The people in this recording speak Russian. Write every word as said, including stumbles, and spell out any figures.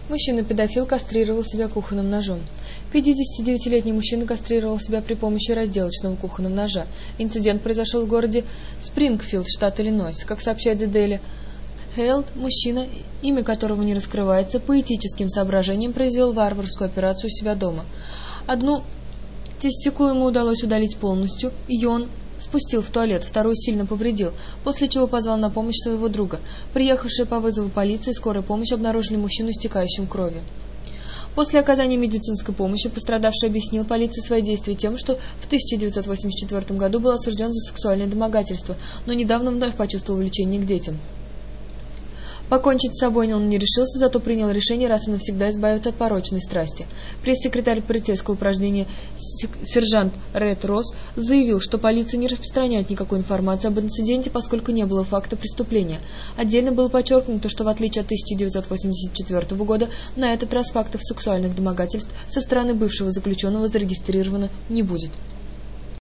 Мужчина-педофил кастрировал себя кухонным ножом. пятидесятидевятилетний мужчина кастрировал себя при помощи разделочного кухонного ножа. Инцидент произошел в городе Спрингфилд, штат Иллинойс. Как сообщает The Daily Herald, мужчина, имя которого не раскрывается, по этическим соображениям произвел варварскую операцию у себя дома. Одну тестикулу ему удалось удалить полностью, и он спустил в туалет, вторую сильно повредил, после чего позвал на помощь своего друга. Приехавшие по вызову полиции и скорой помощи обнаружили мужчину, истекающим кровью. После оказания медицинской помощи пострадавший объяснил полиции свои действия тем, что в тысяча девятьсот восемьдесят четвёртом году был осужден за сексуальное домогательство, но недавно вновь почувствовал влечение к детям. Покончить с собой он не решился, зато принял решение раз и навсегда избавиться от порочной страсти. Пресс-секретарь полицейского упражнения сержант Ред Росс заявил, что полиция не распространяет никакую информацию об инциденте, поскольку не было факта преступления. Отдельно было подчеркнуто, что в отличие от тысяча девятьсот восемьдесят четвёртого года, на этот раз фактов сексуальных домогательств со стороны бывшего заключенного зарегистрировано не будет.